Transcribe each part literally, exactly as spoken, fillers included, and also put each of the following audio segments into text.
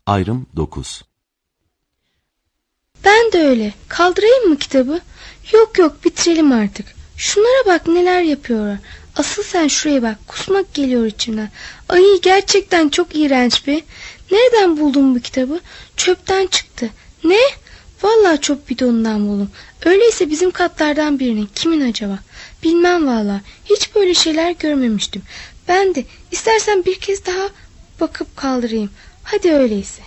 Ayrım dokuz. Ben de öyle. Kaldırayım mı kitabı? Yok yok, bitirelim artık. Şunlara bak neler yapıyorlar. Asıl sen şuraya bak, kusmak geliyor içimden. Ay gerçekten çok iğrenç be. Nereden buldun bu kitabı? Çöpten çıktı. Ne? Vallahi çöp bidonundan buldum. Öyleyse bizim katlardan birinin. Kimin acaba? Bilmem vallahi. Hiç böyle şeyler görmemiştim. Ben de istersen bir kez daha bakıp kaldırayım. Hadi öyleyse.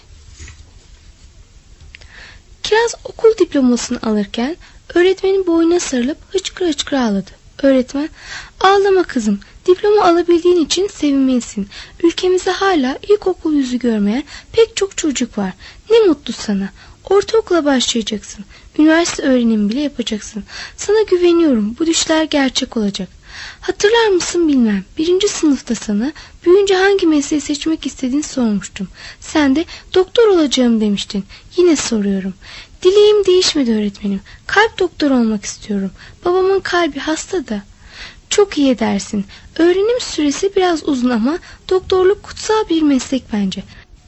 Kiraz okul diplomasını alırken öğretmenin boynuna sarılıp hıçkıra hıçkıra ağladı. Öğretmen, ağlama kızım, diploma alabildiğin için sevinmelisin. Ülkemizde hala ilkokul yüzü görmeyen pek çok çocuk var. Ne mutlu sana. Ortaokula başlayacaksın. Üniversite öğrenimi bile yapacaksın. Sana güveniyorum, bu düşler gerçek olacak. Hatırlar mısın bilmem. Birinci sınıfta sana büyüyünce hangi mesleği seçmek istediğini sormuştum. Sen de doktor olacağım demiştin. Yine soruyorum. Dileğim değişmedi öğretmenim. Kalp doktoru olmak istiyorum. Babamın kalbi hasta da. Çok iyi edersin. Öğrenim süresi biraz uzun ama doktorluk kutsal bir meslek bence.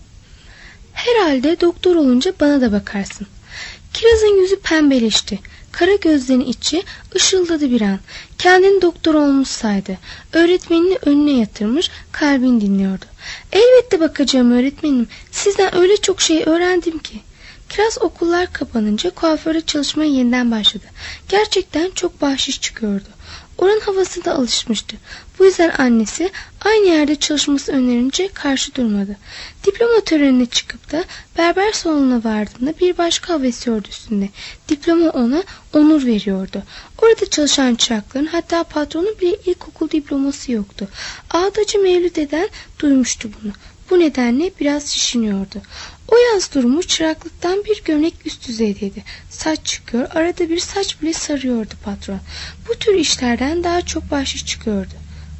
Herhalde doktor olunca bana da bakarsın. Kiraz'ın yüzü pembeleşti. Kara gözlerinin içi ışıldadı bir an. Kendini doktor olmuş saydı. Öğretmenini önüne yatırmış, kalbini dinliyordu. Elbette bakacağım öğretmenim. Sizden öyle çok şey öğrendim ki. Kiraz okullar kapanınca kuaförde çalışmaya yeniden başladı. Gerçekten çok bahşiş çıkıyordu. Oranın havasına da alışmıştı. Bu yüzden annesi aynı yerde çalışması önerince karşı durmadı. Diploma törenine çıkıp da berber salonuna vardığında bir başka hava esiyordu üstünde. Diploma ona onur veriyordu. Orada çalışan çırakların, hatta patronun bile ilkokul diploması yoktu. Ağdacı Mevlüt deden duymuştu bunu. Bu nedenle biraz şişiniyordu. O yaz durumu çıraklıktan bir gömlek üst düzeydeydi. Saç çıkıyor, arada bir saç bile sarıyordu patron. Bu tür işlerden daha çok bahşiş çıkıyordu.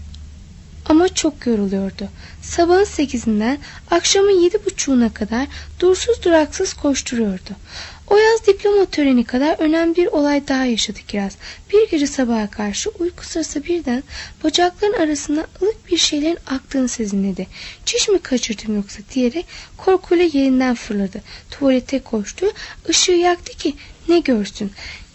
Ama çok yoruluyordu. Sabahın sekizinden akşamın yedi buçuğuna kadar dursuz duraksız koşturuyordu. O yaz diploma töreni kadar önemli bir olay daha yaşadı Kiraz. Bir gece sabaha karşı uyku sırası birden bacakların arasında ılık bir şeylerin aktığını sezinledi. Çiş mi kaçırdım yoksa diyerek korkuyla yerinden fırladı. Tuvalete koştu. Işığı yaktı ki ne görsün.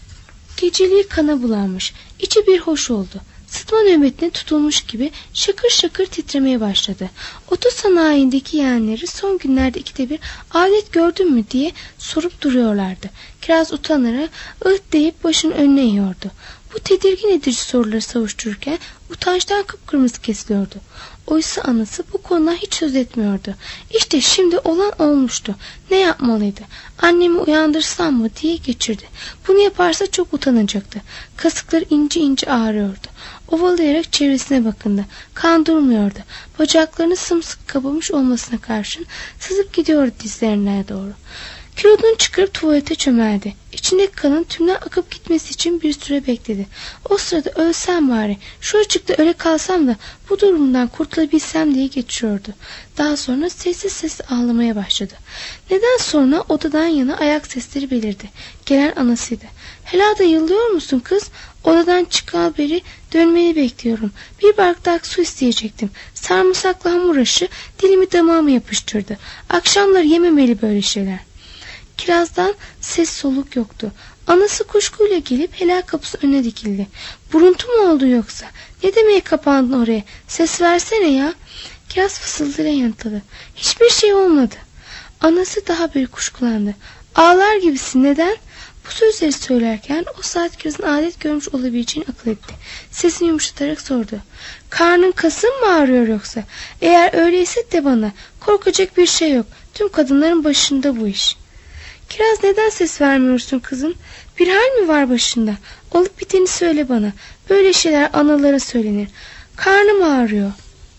Geceliği kana bulanmış. İçi bir hoş oldu. Sıtma nöbetine tutulmuş gibi şakır şakır titremeye başladı. Oto sanayindeki yeğenleri son günlerde ikide bir adet gördün mü diye sorup duruyorlardı. Kiraz utanarak ıh deyip başını önüne eğiyordu. Bu tedirgin edici soruları savuştururken utançtan kıpkırmızı kesiliyordu. Oysa anası bu konuda hiç söz etmiyordu. İşte şimdi olan olmuştu. Ne yapmalıydı? Annemi uyandırsam mı diye geçirdi. Bunu yaparsa çok utanacaktı. Kasıkları ince ince ağrıyordu. Ovalayarak çevresine bakındı. Kan durmuyordu. Bacaklarını sımsıkı kapamış olmasına karşın sızıp gidiyordu dizlerine doğru. Kilodunu çıkarıp tuvalete çömeldi. İçindeki kanın tümden akıp gitmesi için bir süre bekledi. O sırada ölsem bari, şu açıkta öyle kalsam da bu durumdan kurtulabilsem diye geçiyordu. Daha sonra sessiz sessiz ağlamaya başladı. Neden sonra odadan yana ayak sesleri belirdi. Gelen anasıydı. "Helada yıllıyor musun kız? Odadan çıkal beri dönmeni bekliyorum. Bir bardak su isteyecektim. Sarımsaklı hamur aşı dilimi damağıma yapıştırdı. Akşamları yememeli böyle şeyler." Kirazdan ses soluk yoktu. Anası kuşkuyla gelip helal kapısı önüne dikildi. "Buruntu mu oldu yoksa? Ne demeye kapandın oraya? Ses versene ya." Kiraz fısıldayla yanıtladı. "Hiçbir şey olmadı." Anası daha bir kuşkulandı. "Ağlar gibisin, neden?" Bu sözleri söylerken o saat Kiraz'ın adet görmüş olabileceğini akıl etti. Sesini yumuşatarak sordu. "Karnın kasın mı ağrıyor yoksa? Eğer öyleyse de bana. Korkacak bir şey yok. Tüm kadınların başında bu iş." "Kiraz, neden ses vermiyorsun kızım? Bir hal mi var başında? Olup biteni söyle bana. Böyle şeyler analara söylenir." "Karnım ağrıyor."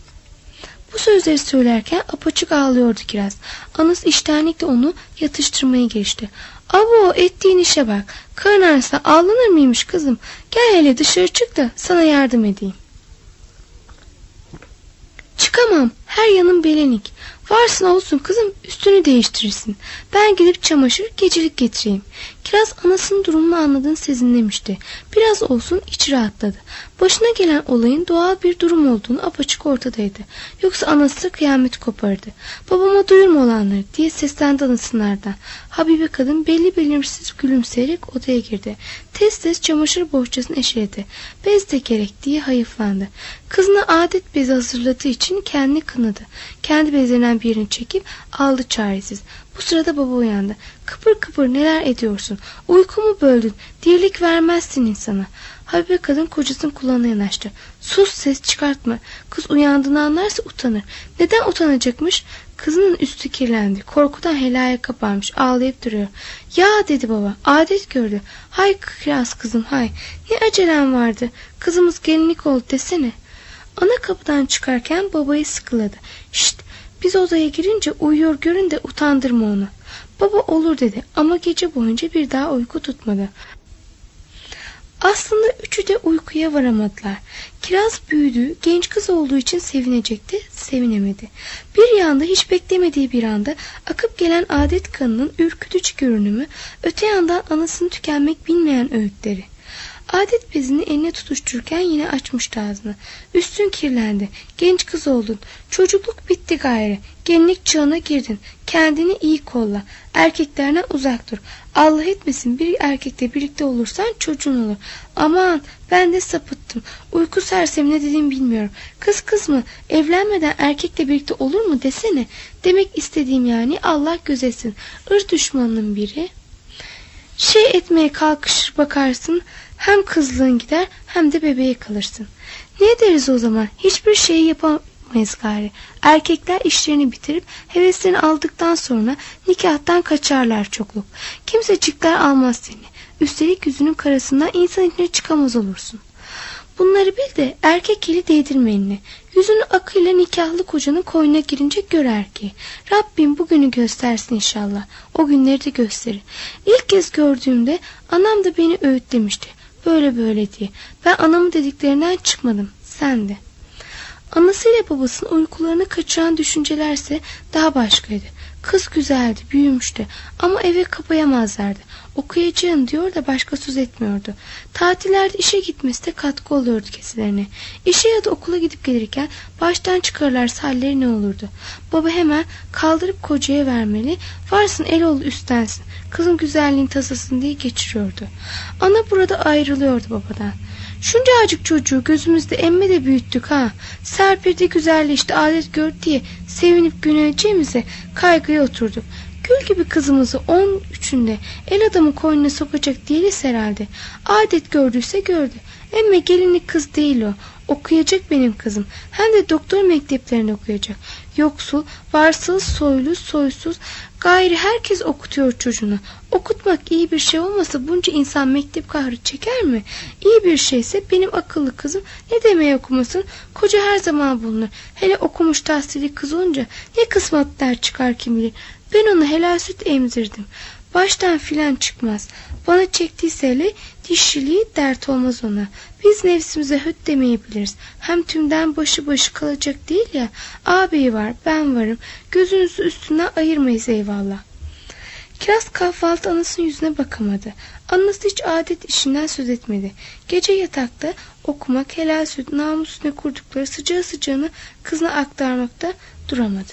Bu sözleri söylerken apaçık ağlıyordu Kiraz. Anası iştenlikle onu yatıştırmaya geçti. "Abo, ettiğin işe bak. Karın ağrısı ağlanır mıymış kızım? Gel hele dışarı çık da sana yardım edeyim." "Çıkamam. Her yanım belenik. Varsın olsun kızım, üstünü değiştirirsin. Ben gidip çamaşır, gecelik getireyim." Kiraz anasının durumunu anladığını sezinlemişti. Biraz olsun içi rahatladı. Başına gelen olayın doğal bir durum olduğunu apaçık ortadaydı. Yoksa anası kıyamet kopardı. Babama duyurma olanları diye seslendi anasınlardan. Habibe kadın belli belirsiz gülümseyerek odaya girdi. Tez tez çamaşır bohçasını eşeledi. Bez de gerek diye hayıflandı. Kızına adet bezi hazırladığı için kendini kınadı. Kendi bezlerinden birini çekip aldı çaresiz. Bu sırada baba uyandı. Kıpır kıpır neler ediyorsun? Uykumu böldün. Dirlik vermezsin insana. Habibe kadın kocasının kulağına yanaştı. Sus, ses çıkartma. Kız uyandığını anlarsa utanır. Neden utanacakmış? Kızının üstü kirlendi. Korkudan helaya kapanmış. Ağlayıp duruyor. Ya dedi baba. Adet gördü. Hay Kiraz kızım hay. Ne acelem vardı. Kızımız gelinlik oldu desene. Ana kapıdan çıkarken babayı sıkıladı. Şşt, biz odaya girince uyuyor görün de utandırma onu. Baba olur dedi ama gece boyunca bir daha uyku tutmadı. Aslında üçü de uykuya varamadılar. Kiraz büyüdü, genç kız olduğu için sevinecekti, sevinemedi. Bir yanda hiç beklemediği bir anda akıp gelen adet kanının ürkütücü görünümü, öte yandan anasını tükenmek bilmeyen öğütleri. Adet bezini eline tutuştururken yine açmıştı ağzını. Üstün kirlendi. Genç kız oldun. Çocukluk bitti gayrı. Gelinlik çağına girdin. Kendini iyi kolla. Erkeklerden uzak dur. Allah etmesin bir erkekle birlikte olursan çocuğun olur. Aman ben de sapıttım. Uyku sersemi ne dediğimi bilmiyorum. Kız kız mı? Evlenmeden erkekle birlikte olur mu desene. Demek istediğim yani Allah gözetsin. Irz düşmanının biri. Şey etmeye kalkışır bakarsın. Hem kızlığın gider hem de bebeğe kalırsın. Ne deriz o zaman? Hiçbir şeyi yapamayız gari. Erkekler işlerini bitirip heveslerini aldıktan sonra nikahtan kaçarlar çokluk. Kimsecikler almaz seni. Üstelik yüzünün karasından insan içine çıkamaz olursun. Bunları bil de erkek eli değdirme eline. Yüzünü akıyla nikahlı kocanın koynuna girince gör erkeği. Rabbim bugünü göstersin inşallah. O günleri de gösterir. İlk kez gördüğümde anam da beni öğütlemişti. Böyle böyle diye. Ben anamın dediklerinden çıkmadım. Sen de. Anasıyla babasının uykularını kaçıran düşüncelerse daha başkaydı. Kız güzeldi, büyümüştü ama eve kapayamazlardı. Okuyacağım diyor da başka söz etmiyordu. Tatillerde işe gitmesi de katkı oluyordu kesilerine. İşe ya da okula gidip gelirken baştan çıkarırlarsa halleri ne olurdu? Baba hemen kaldırıp kocaya vermeli, varsın el ol üstlensin, kızın güzelliğin tasasını diye geçiriyordu. Ana burada ayrılıyordu babadan. Şuncacık çocuğu gözümüzde emme de büyüttük ha. Serpil de güzelleşti, adet gördü diye sevinip güneceğimize kaygıya oturduk. Gül gibi kızımızı on üçünde el adamın koynuna sokacak değiliz herhalde. Adet gördüyse gördü. Emme gelinlik kız değil o. Okuyacak benim kızım. Hem de doktor mekteplerinde okuyacak. Yoksul, varsız, soylu, soysuz, gayri herkes okutuyor çocuğunu. Okutmak iyi bir şey olmasa bunca insan mektep kahrı çeker mi? İyi bir şeyse benim akıllı kızım ne demeye okumasın? Koca her zaman bulunur. Hele okumuş tahsili kız olunca ne kısmetler çıkar kim bilir. Ben onu helal süt emzirdim. Baştan filan çıkmaz. Bana çektiyse hele dişiliği dert olmaz ona. Biz nefsimize höt demeyebiliriz. Hem tümden başı başı kalacak değil ya. Ağabeyi var, ben varım. Gözünüzü üstünden ayırmayız eyvallah. Kiraz kahvaltı anasının yüzüne bakamadı. Anası hiç adet işinden söz etmedi. Gece yatakta okumak, helal süt, namus üstüne kurdukları sıcağı sıcağını kızına aktarmakta duramadı.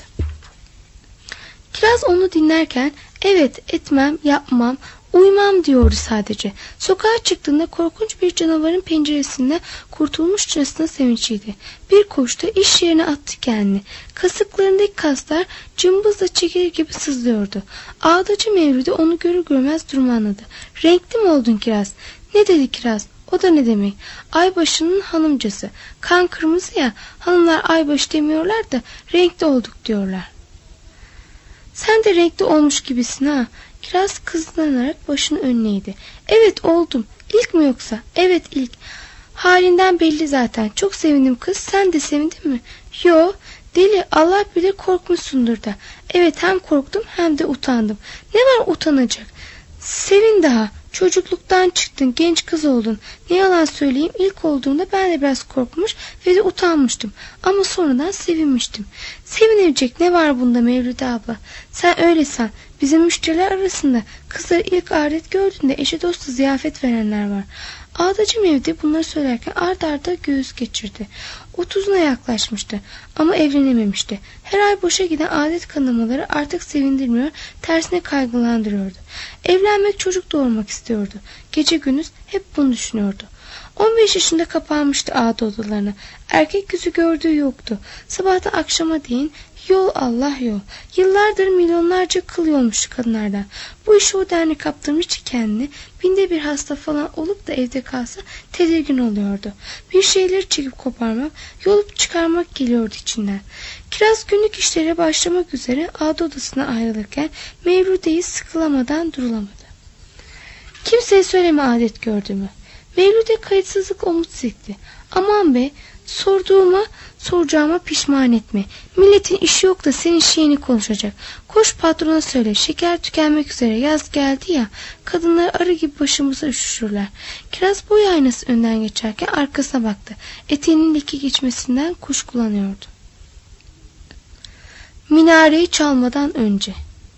Kiraz onu dinlerken evet etmem, yapmam, uymam diyordu sadece. Sokağa çıktığında korkunç bir canavarın penceresinden kurtulmuşçasına sevinçliydi. Bir koşta iş yerine attı kendini. Kasıklarındaki kaslar cımbızla çekilir gibi sızlıyordu. Ağdacı Mevlüt'ü onu görür görmez durumu anladı. Renkli mi oldun Kiraz? Ne dedi Kiraz? O da ne demek? Aybaşı'nın hanımcası. Kan kırmızı ya, hanımlar aybaşı demiyorlar da renkli olduk diyorlar. Sen de renkli olmuş gibisin ha. Kiraz kızlanarak başını önüne eğdi. Evet oldum. İlk mi yoksa? Evet ilk. Halinden belli zaten. Çok sevindim kız. Sen de sevindin mi? Yo. Deli, Allah bilir korkmuşsundur da. Evet hem korktum hem de utandım. Ne var utanacak? Sevin daha. Çocukluktan çıktın, genç kız oldun. Ne yalan söyleyeyim, ilk olduğumda ben de biraz korkmuş ve de utanmıştım. Ama sonradan sevinmiştim. Sevinilecek ne var bunda Mevlüde abla? Sen öyle san. Bizim müşteriler arasında kızları ilk adet gördüğünde eşe dostu ziyafet verenler var. Ağdacım evde bunları söylerken ard arda göğüs geçirdi. Otuzuna yaklaşmıştı ama evlenememişti. Her ay boşa giden adet kanamaları artık sevindirmiyor, tersine kaygılandırıyordu. Evlenmek, çocuk doğurmak istiyordu. Gece gündüz hep bunu düşünüyordu. on beş yaşında kapanmıştı ağda odalarına. Erkek yüzü gördüğü yoktu. Sabahtan akşama değin yol Allah yol. Yıllardır milyonlarca kıl yolmuş kadınlardan. Bu işi o denli kaptırmış ki kendini, binde bir hasta falan olup da evde kalsa tedirgin oluyordu. Bir şeyleri çekip koparmak, yolup çıkarmak geliyordu içinden. Kiraz günlük işlere başlamak üzere ağda odasına ayrılırken Mevlude'yi sıkılamadan durulamadı. Kimseye söyleme adet gördüğümü. Mevlude kayıtsızlık omuz silkti. Aman be, sorduğuma soracağıma pişman etme. Milletin işi yok da senin şeyini konuşacak. Koş patrona söyle, şeker tükenmek üzere, yaz geldi ya. Kadınlar arı gibi başımıza üşüşürler. Kiraz boy aynası önden geçerken arkasına baktı. Eteğinin leke geçmesinden kuşkulanıyordu. Minareyi çalmadan önce.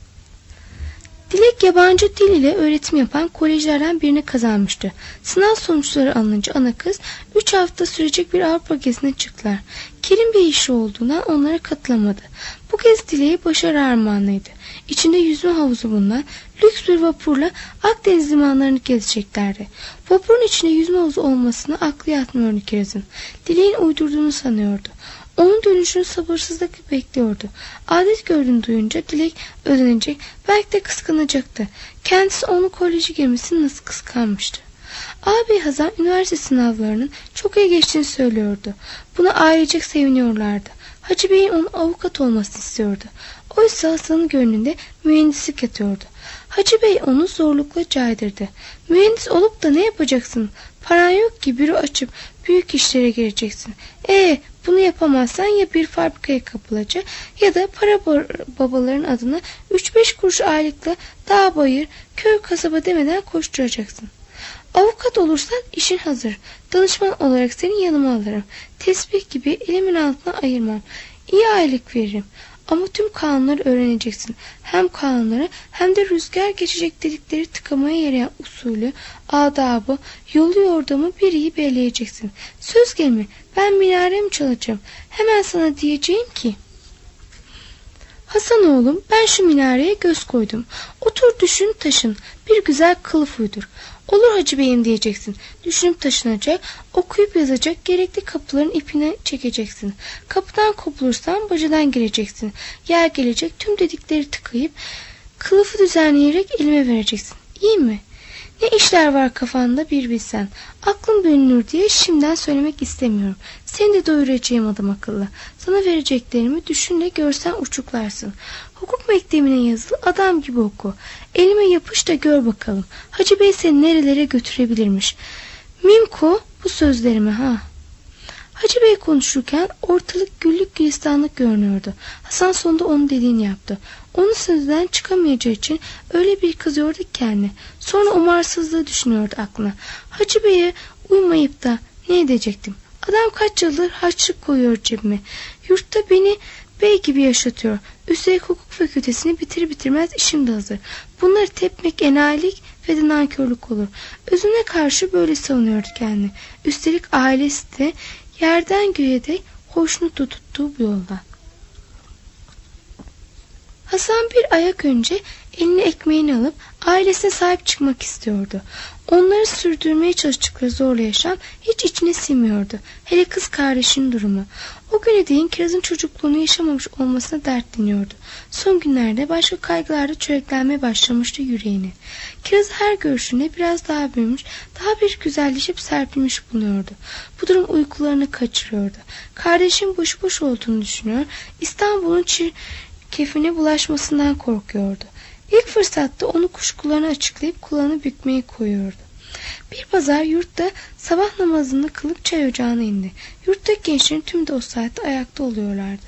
Dilek yabancı dil ile öğretim yapan kolejlerden birini kazanmıştı. Sınav sonuçları alınınca ana kız üç hafta sürecek bir Avrupa gezisine çıktılar. Kerim Bey işi olduğundan onlara katılamadı. Bu kez Dilek'e başarı armağanıydı. İçinde yüzme havuzu bulunan lüks bir vapurla Akdeniz limanlarını gezeceklerdi. Vapurun içinde yüzme havuzu olmasına aklı yatmıyordu Kiraz'ın. Dilek'in uydurduğunu sanıyordu. Onun dönüşünü sabırsızlıkla bekliyordu. Adet gördüğünü duyunca Dilek özenecek, belki de kıskanacaktı. Kendisi onu koleje girmesini nasıl kıskanmıştı. Ağabey Hazan üniversite sınavlarının çok iyi geçtiğini söylüyordu. Buna ailecek seviniyorlardı. Hacı Bey'in onun avukat olmasını istiyordu. Oysa Hasan'ın gönlünde mühendislik yatıyordu. Hacı Bey onu zorlukla caydırdı. Mühendis olup da ne yapacaksın? Paran yok ki, büro açıp büyük işlere gireceksin. Ee, bunu yapamazsan ya bir fabrikaya kapılacak ya da para babaların adına üç beş kuruş aylıkla dağ bayır, köy kasaba demeden koşturacaksın. Avukat olursan işin hazır. Danışman olarak seni yanıma alırım. Tesbih gibi elimin altına ayırmam. İyi aylık veririm. Ama tüm kanunları öğreneceksin. Hem kanunları hem de rüzgar geçecek delikleri tıkamaya yarayan usulü, adabı, yolu yordamı bir iyi belirleyeceksin. Söz gelimi ben minaremi çalacağım. Hemen sana diyeceğim ki: Hasan oğlum, ben şu minareye göz koydum. Otur düşün taşın. Bir güzel kılıf uydur. Olur Hacı Bey'im diyeceksin. Düşünüp taşınacak, okuyup yazacak, gerekli kapıların ipine çekeceksin. Kapıdan kopulursan bacadan gireceksin. Yer gelecek, tüm dedikleri tıkayıp kılıfı düzenleyerek elime vereceksin. İyi mi? Ne işler var kafanda bir bilsen. Aklın bölünür diye şimdiden söylemek istemiyorum. Seni de doyuracağım adam akıllı. Sana vereceklerimi düşün de görsen uçuklarsın. Hukuk mektebine yazıl, adam gibi oku. Elime yapış da gör bakalım. Hacı Bey seni nerelere götürebilirmiş. Mimko bu sözlerime ha. Hacı Bey konuşurken ortalık güllük gülistanlık görünüyordu. Hasan sonunda onun dediğini yaptı. Onun sözden çıkamayacağı için öyle bir kızıyordu ki kendine. Sonra umarsızlığı düşünüyordu aklına. Hacı Bey'e uymayıp da ne edecektim? Adam kaç yıldır harçlık koyuyor cebime. Yurtta beni bey gibi yaşatıyor. Üstelik hukuk fakültesini bitir bitirmez işim de hazır. Bunları tepmek enayilik ve de nankörlük olur. Özüne karşı böyle savunuyordu kendini. Üstelik ailesi de yerden göğe de hoşnut tuttuğu bu yoldan. Hasan bir ayak önce eline ekmeğini alıp ailesine sahip çıkmak istiyordu. Onları sürdürmeye çalıştıkları zorlu yaşam hiç içine sinmiyordu. Hele kız kardeşinin durumu. O güne değin Kiraz'ın çocukluğunu yaşamamış olmasına dertleniyordu. Son günlerde başka kaygılarda çöreklenmeye başlamıştı yüreğini. Kiraz her görüşünde biraz daha büyümüş, daha bir güzelleşip serpilmiş bulunuyordu. Bu durum uykularını kaçırıyordu. Kardeşin boş boş olduğunu düşünüyor, İstanbul'un çirkefine bulaşmasından korkuyordu. İlk fırsatta onu kuşkularını açıklayıp kulağını bükmeye koyuyordu. Bir pazar yurtta sabah namazını kılıp çay ocağına indi. Yurttaki gençlerin tüm de o saatte ayakta oluyorlardı.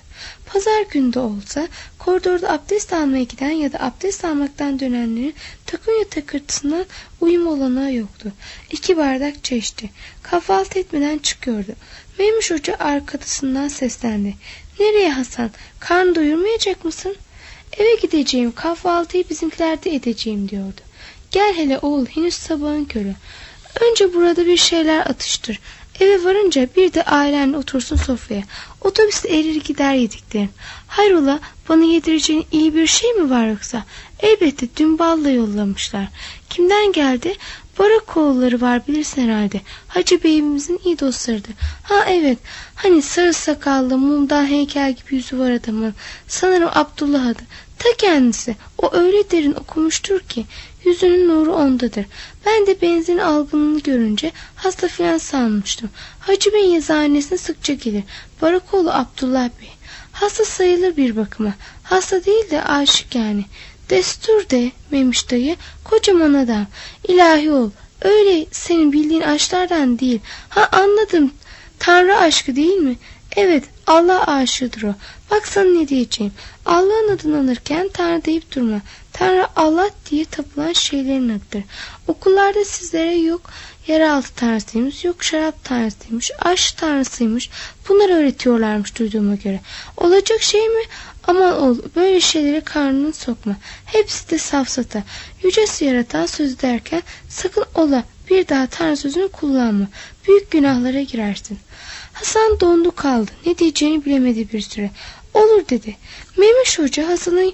Pazar günü de olsa koridorda abdest almaya giden ya da abdest almaktan dönenlerin takunya takırtısından uyum olanağı yoktu. İki bardak çay içti. Kahvaltı etmeden çıkıyordu. Memiş Hoca arkasından seslendi. "Nereye Hasan? Karnı doyurmayacak mısın?" "Eve gideceğim, kahvaltıyı bizimkilerde edeceğim," diyordu. "Gel hele oğul, henüz sabahın körü. Önce burada bir şeyler atıştır. Eve varınca bir de ailenle otursun sofraya. Otobüste erir gider yediklerin. Hayrola, bana yedireceğin iyi bir şey mi var yoksa?" "Elbette, dün balla yollamışlar." "Kimden geldi?" "Barakoğulları var, bilirsin herhalde. Hacı Bey'imizin iyi dostlarıdır." "Ha evet, hani sarı sakallı, mumdan heykel gibi yüzü var adamın. Sanırım Abdullah adı. Ta kendisi. O öyle derin okumuştur ki yüzünün nuru ondadır. Ben de benzin algınlığını görünce hasta filan sanmıştım. Hacı Bey'in yazıhanesine sıkça gelir. Barakoğlu Abdullah Bey. Hasta sayılır bir bakıma. Hasta değil de aşık yani. Destur de Memiş dayı, kocaman adam. İlahi ol. Öyle senin bildiğin aşklardan değil. Ha, anladım. Tanrı aşkı değil mi?" "Evet, Allah aşığıdır o. Bak sana ne diyeceğim. Allah'ın adını alırken Tanrı deyip durma. Tanrı Allah diye tapılan şeylerin adıdır. Okullarda sizlere yok yeraltı tanrısıymış, yok şarap tanrısıymış, aşk tanrısıymış. Bunları öğretiyorlarmış duyduğuma göre. Olacak şey mi? Aman ol, böyle şeyleri karnını sokma. Hepsi de safsata. Yücesi yaratan söz derken sakın ola bir daha Tanrı sözünü kullanma. Büyük günahlara girersin." Hasan dondu kaldı. Ne diyeceğini bilemedi bir süre. "Olur," dedi. Memiş Hoca Hasan'ın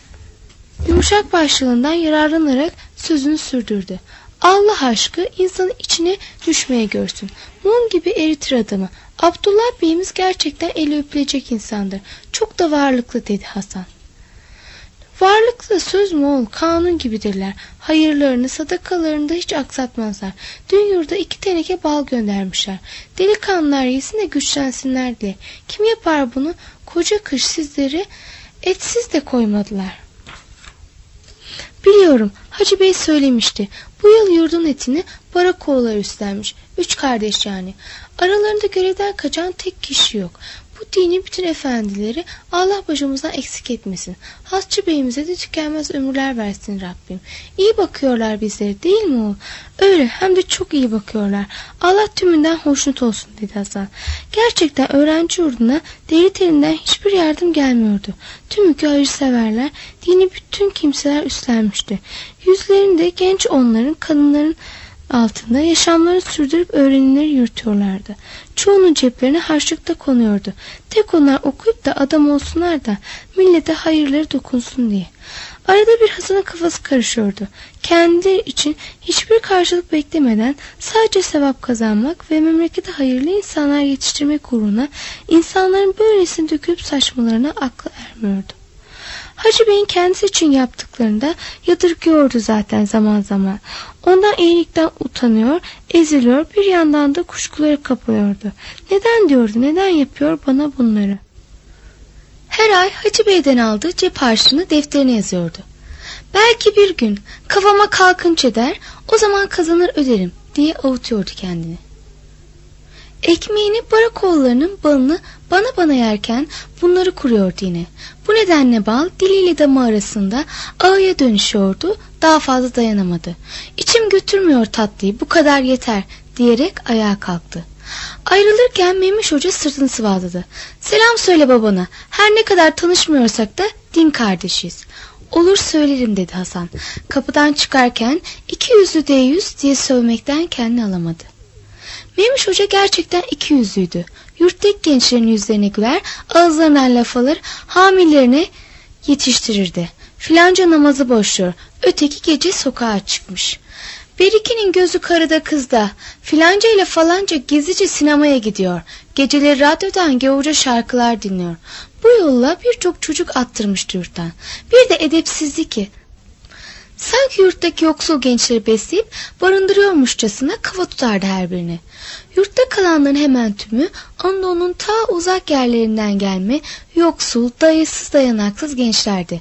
yumuşak başlığından yararlanarak sözünü sürdürdü. "Allah aşkı insanın içine düşmeye görsün. Mum gibi eritir adamı. Abdullah Bey'imiz gerçekten eli öpülecek insandır. Çok da varlıklı," dedi Hasan. "Varlıklı da söz mü oğul? Kanun gibidirler. Hayırlarını, sadakalarını da hiç aksatmazlar. Dün yurda iki teneke bal göndermişler. Delikanlılar yesin de güçlensinler diye. Kim yapar bunu? Koca kış sizleri etsiz de koymadılar." "Biliyorum. Hacı Bey söylemişti. Bu yıl yurdun etini Barakoğullar üstlenmiş. Üç kardeş yani. Aralarında görevden kaçan tek kişi yok. Bu dinin bütün efendileri Allah başımızdan eksik etmesin. Hasçı Bey'imize de tükenmez ömürler versin Rabbim. İyi bakıyorlar bizlere, değil mi oğul?" "Öyle, hem de çok iyi bakıyorlar. Allah tümünden hoşnut olsun," dedi Hasan. Gerçekten öğrenci yurduna devlet elinden hiçbir yardım gelmiyordu. Tümükü hayırseverler, dini bütün kimseler üstlenmişti. Yüzlerinde genç onların, kadınların altında yaşamlarını sürdürüp öğrenileri yürütüyorlardı. Çoğunun ceplerine harçlık da konuyordu. Tek onlar okuyup da adam olsunlar da millete hayırları dokunsun diye. Arada bir Hasan'ın kafası karışıyordu. Kendileri için hiçbir karşılık beklemeden sadece sevap kazanmak ve memlekete hayırlı insanlar yetiştirmek uğruna insanların böylesine dökülüp saçmalarına aklı ermiyordu. Hacı Bey'in kendisi için yaptıklarını da yadırgıyordu zaten zaman zaman. Ondan iyilikten utanıyor, eziliyor, bir yandan da kuşkulara kapılıyordu. Neden diyordu, neden yapıyor bana bunları? Her ay Hacı Bey'den aldığı cep harçlığını defterine yazıyordu. "Belki bir gün kafama kalkınca der, o zaman kazanır öderim," diye avutuyordu kendini. Ekmeğini, Barakoğullarının balını bana bana yerken bunları kuruyordu yine. Bu nedenle bal diliyle damağı arasında ağıya dönüşüyordu, daha fazla dayanamadı. "İçim götürmüyor tatlıyı, bu kadar yeter," diyerek ayağa kalktı. Ayrılırken Memiş Hoca sırtını sıvazladı. "Selam söyle babana, her ne kadar tanışmıyorsak da din kardeşiyiz." "Olur, söylerim," dedi Hasan. Kapıdan çıkarken iki yüzlü deyyus diye sövmekten kendini alamadı. Memiş Hoca gerçekten iki yüzlüydü. Yurttaki gençlerin yüzlerine güler, ağızlarından laf alır, hamilelerine yetiştirirdi. Filanca namazı boşluyor, öteki gece sokağa çıkmış. Berikinin gözü karıda kızda, filanca ile falanca gizlice sinemaya gidiyor. Geceleri radyodan gavurca şarkılar dinliyor. Bu yolla birçok çocuk attırmıştı yurttan. Bir de edepsizlik ki. Sanki yurttaki yoksul gençleri besleyip barındırıyormuşçasına kafa tutardı her birine. Yurtta kalanların hemen tümü Anadolu'nun ta uzak yerlerinden gelme yoksul, dayısız dayanaksız gençlerdi.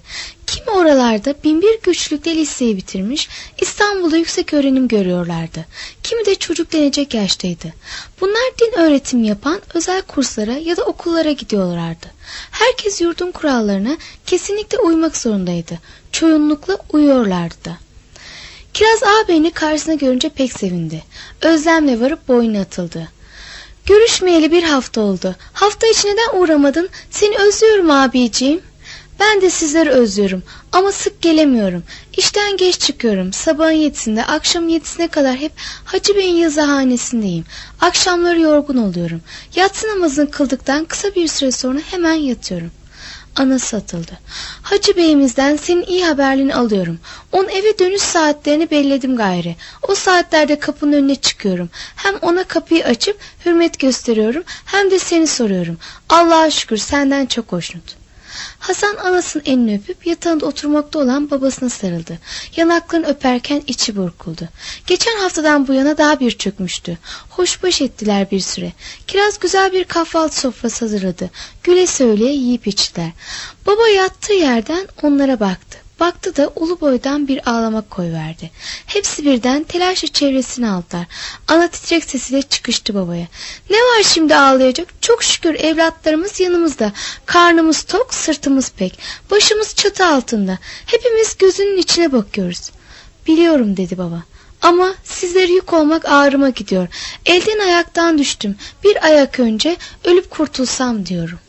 Kimi oralarda binbir güçlükle liseyi bitirmiş, İstanbul'da yüksek öğrenim görüyorlardı. Kimi de çocuk denecek yaştaydı. Bunlar din öğretimi yapan özel kurslara ya da okullara gidiyorlardı. Herkes yurdun kurallarına kesinlikle uymak zorundaydı. Çoğunlukla uyuyorlardı da. Kiraz ağabeyini karşısına görünce pek sevindi. Özlemle varıp boynuna atıldı. Görüşmeyeli bir hafta oldu. Hafta içi neden uğramadın? Seni özlüyorum abiciğim. Ben de sizleri özlüyorum ama sık gelemiyorum. İşten geç çıkıyorum. Sabahın yedisinde akşam yedisine kadar hep Hacı Bey'in yazıhanesindeyim. Akşamları yorgun oluyorum. Yatsı namazını kıldıktan kısa bir süre sonra hemen yatıyorum. Anası atıldı. Hacı Bey'imizden senin iyi haberlerini alıyorum. Onun eve dönüş saatlerini belledim gayri. O saatlerde kapının önüne çıkıyorum. Hem ona kapıyı açıp hürmet gösteriyorum hem de seni soruyorum. Allah'a şükür senden çok hoşnut. Hasan anasının elini öpüp yatağında oturmakta olan babasına sarıldı. Yanaklarını öperken içi burkuldu. Geçen haftadan bu yana daha bir çökmüştü. Hoşbaş ettiler bir süre. Kiraz güzel bir kahvaltı sofrası hazırladı. Güle söyleye yiyip içtiler. Baba yattığı yerden onlara baktı. Baktı da ulu boydan bir ağlamak koyverdi. Hepsi birden telaşla çevresini aldılar. Ana titrek sesiyle çıkıştı babaya. Ne var şimdi ağlayacak? Çok şükür evlatlarımız yanımızda. Karnımız tok, sırtımız pek. Başımız çatı altında. Hepimiz gözünün içine bakıyoruz. Biliyorum dedi baba. Ama sizlere yük olmak ağrıma gidiyor. Elden ayaktan düştüm. Bir ayak önce ölüp kurtulsam diyorum.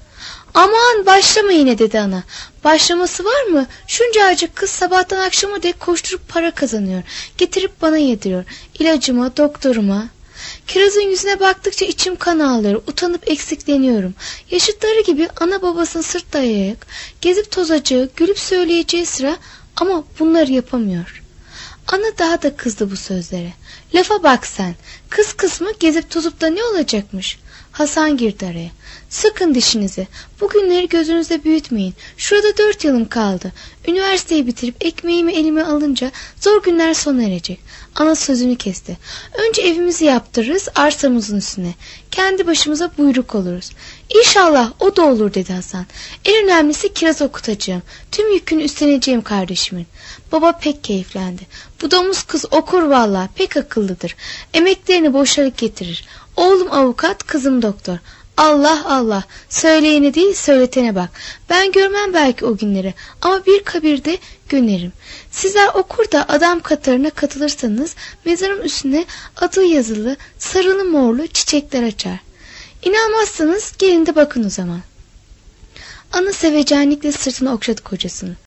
Aman başlama yine dedi ana. Başlaması var mı? Şuncacık kız sabahtan akşama dek koşturup para kazanıyor. Getirip bana yediriyor. İlacıma, doktoruma. Kiraz'ın yüzüne baktıkça içim kan ağlıyor. Utanıp eksikleniyorum. Yaşıtları gibi ana babasını sırt dayayarak gezip tozacağı, gülüp söyleyeceği sıra ama bunları yapamıyor. Ana daha da kızdı bu sözlere. Lafa bak sen. Kız kısmı gezip tozup da ne olacakmış? Hasan girdi araya. Sıkın dişinizi. Bugünleri gözünüzde büyütmeyin. Şurada dört yılım kaldı. Üniversiteyi bitirip ekmeğimi elime alınca zor günler sona erecek. Ana sözünü kesti. Önce evimizi yaptırırız arsamızın üstüne. Kendi başımıza buyruk oluruz. İnşallah o da olur dedi Hasan. En önemlisi Kiraz okutacağım. Tüm yükünü üstleneceğim kardeşimin. Baba pek keyiflendi. Bu domuz kız okur vallahi, pek akıllıdır. Emeklerini boşalık getirir. Oğlum avukat, kızım doktor. Allah Allah, söyleyene değil söyletene bak. Ben görmem belki o günleri ama bir kabirde gönerim. Sizler okur da adam katarına katılırsanız mezarım üstüne adı yazılı sarılı morlu çiçekler açar. İnanmazsanız gelin de bakın o zaman. Ana sevecenlikle sırtını okşadı kocasını.